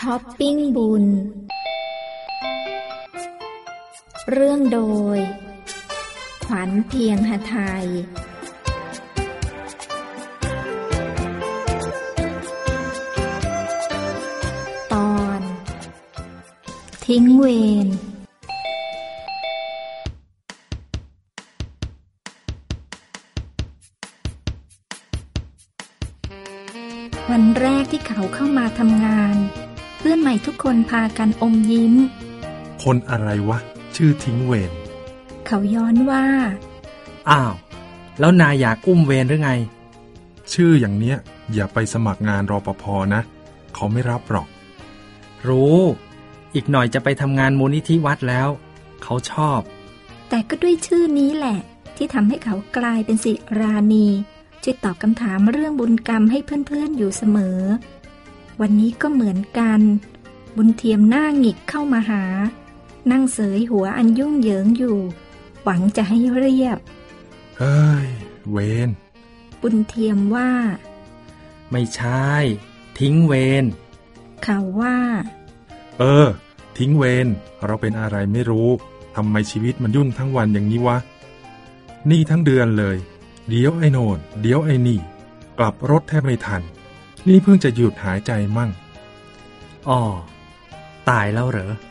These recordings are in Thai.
ช้อปปิ้งบุญเรื่องโดยขวัญเพียงหไทยตอนทิ้งเวรวันแรกที่เขาเข้ามาทำงานเพื่อนใหม่ทุกคนพากันอมยิ้มคนอะไรวะชื่อทิ้งเวรเขาย้อนว่าอ้าวแล้วนายอยากอุ้มเวรหรือไงชื่ออย่างเนี้ยอย่าไปสมัครงานรปภ.นะเขาไม่รับหรอกรู้อีกหน่อยจะไปทำงานมูลนิธิวัดแล้วเขาชอบแต่ก็ด้วยชื่อนี้แหละที่ทำให้เขากลายเป็นศิรานีช่วยตอบคำถามเรื่องบุญกรรมให้เพื่อนๆอยู่เสมอวันนี้ก็เหมือนกันบุญเทียมหน้าหงิกเข้ามาหานั่งเสยหัวอันยุ่งเหยิงอยู่หวังจะให้เรียบเฮ้ยเวรบุญเทียมว่าไม่ใช่ทิ้งเวรเขาว่าทิ้งเวรเราเป็นอะไรไม่รู้ทำไมชีวิตมันยุ่งทั้งวันอย่างนี้วะนี่ทั้งเดือนเลยเดี๋ยวไอ้โน่นเดี๋ยวไอ้นี่กลับรถแทบไม่ทันนี่เพิ่งจะหยุดหายใจมั่งอ๋อตายแล้วเหรอ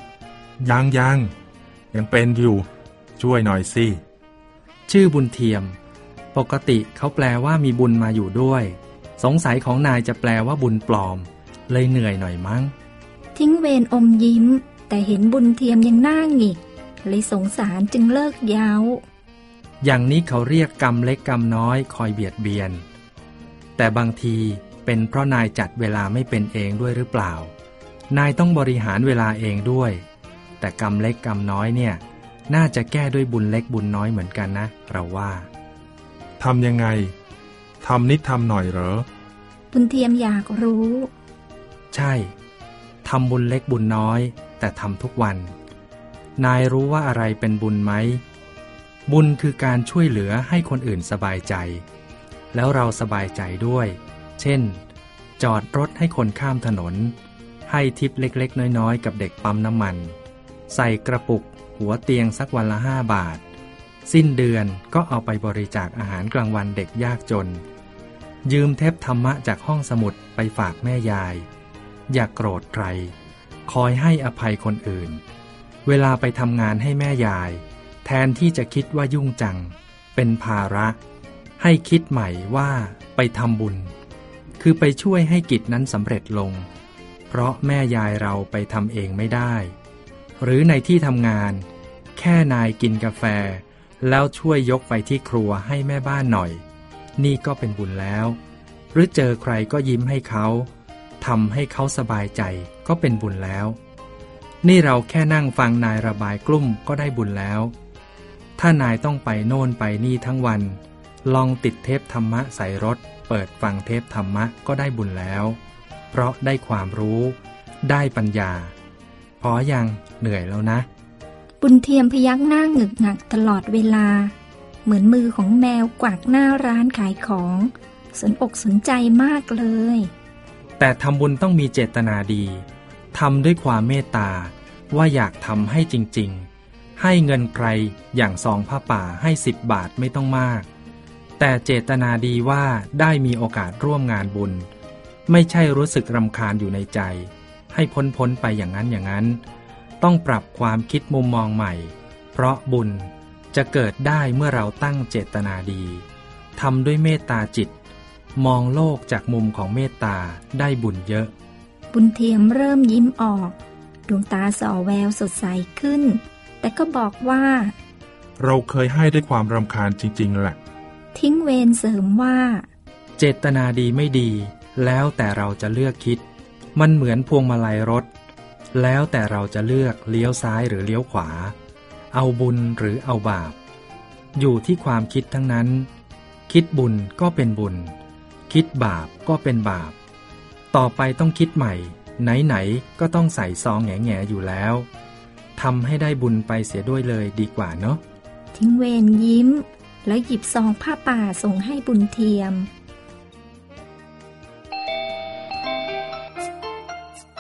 ยังเป็นอยู่ช่วยหน่อยสิชื่อบุญเทียมปกติเขาแปลว่ามีบุญมาอยู่ด้วยสงสัยของนายจะแปลว่าบุญปลอมเลยเหนื่อยหน่อยมั้งทิ้งเวรอมยิ้มแต่เห็นบุญเทียมยังหน้าหงิกเลยสงสารจึงเลิกเย้าอย่างนี้เขาเรียกกรรมเล็กกรรมน้อยคอยเบียดเบียนแต่บางทีเป็นเพราะนายจัดเวลาไม่เป็นเองด้วยหรือเปล่านายต้องบริหารเวลาเองด้วยแต่กรรมเล็กกรรมน้อยเนี่ยน่าจะแก้ด้วยบุญเล็กบุญน้อยเหมือนกันนะเราว่าทำยังไงทำนิดทำหน่อยเหรอบุญเทียมอยากรู้ใช่ทำบุญเล็กบุญน้อยแต่ทำทุกวันนายรู้ว่าอะไรเป็นบุญไหมบุญคือการช่วยเหลือให้คนอื่นสบายใจแล้วเราสบายใจด้วยเช่นจอดรถให้คนข้ามถนนให้ทิปเล็กๆน้อยๆกับเด็กปั๊มน้ำมันใส่กระปุกหัวเตียงสักวันละ5 บาทสิ้นเดือนก็เอาไปบริจาคอาหารกลางวันเด็กยากจนยืมเทปธรรมะจากห้องสมุดไปฝากแม่ยายอย่าโกรธใครคอยให้อภัยคนอื่นเวลาไปทำงานให้แม่ยายแทนที่จะคิดว่ายุ่งจังเป็นภาระให้คิดใหม่ว่าไปทำบุญคือไปช่วยให้กิจนั้นสำเร็จลงเพราะแม่ยายเราไปทำเองไม่ได้หรือในที่ทำงานแค่นายกินกาแฟแล้วช่วยยกไปที่ครัวให้แม่บ้านหน่อยนี่ก็เป็นบุญแล้วหรือเจอใครก็ยิ้มให้เขาทำให้เขาสบายใจก็เป็นบุญแล้วนี่เราแค่นั่งฟังนายระบายกลุ้มก็ได้บุญแล้วถ้านายต้องไปโน่นไปนี่ทั้งวันลองติดเทปธรรมะใส่รถเปิดฟังเทปธรรมะก็ได้บุญแล้วเพราะได้ความรู้ได้ปัญญาพอยังเหนื่อยแล้วนะบุญเทียมพยักหน้าหงึกงักตลอดเวลาเหมือนมือของแมวกวักหน้าร้านขายของสนอกสนใจมากเลยแต่ทำบุญต้องมีเจตนาดีทำด้วยความเมตตาว่าอยากทำให้จริงๆให้เงินใครอย่างซองผ้าป่าให้10 บาทไม่ต้องมากแต่เจตนาดีว่าได้มีโอกาสร่วมงานบุญไม่ใช่รู้สึกรำคาญอยู่ในใจให้พ้นไปอย่างนั้นต้องปรับความคิดมุมมองใหม่เพราะบุญจะเกิดได้เมื่อเราตั้งเจตนาดีทำด้วยเมตตาจิตมองโลกจากมุมของเมตตาได้บุญเยอะบุญเทียมเริ่มยิ้มออกดวงตาส่อแววสดใสขึ้นแต่ก็บอกว่าเราเคยให้ด้วยความรำคาญจริงๆแหละทิ้งเวรเสริมว่าเจตนาดีไม่ดีแล้วแต่เราจะเลือกคิดมันเหมือนพวงมาลัยรถแล้วแต่เราจะเลือกเลี้ยวซ้ายหรือเลี้ยวขวาเอาบุญหรือเอาบาปอยู่ที่ความคิดทั้งนั้นคิดบุญก็เป็นบุญคิดบาปก็เป็นบาปต่อไปต้องคิดใหม่ไหนๆก็ต้องใส่ซองแง่ๆอยู่แล้วทำให้ได้บุญไปเสียด้วยเลยดีกว่าเนาะทิ้งเวรยิ้มแล้วหยิบซองผ้าป่าส่งให้บุญเทียม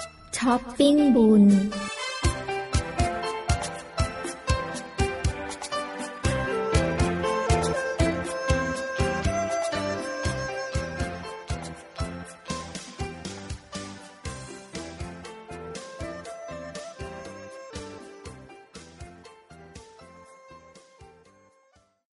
ช้อปปิ้งบุญ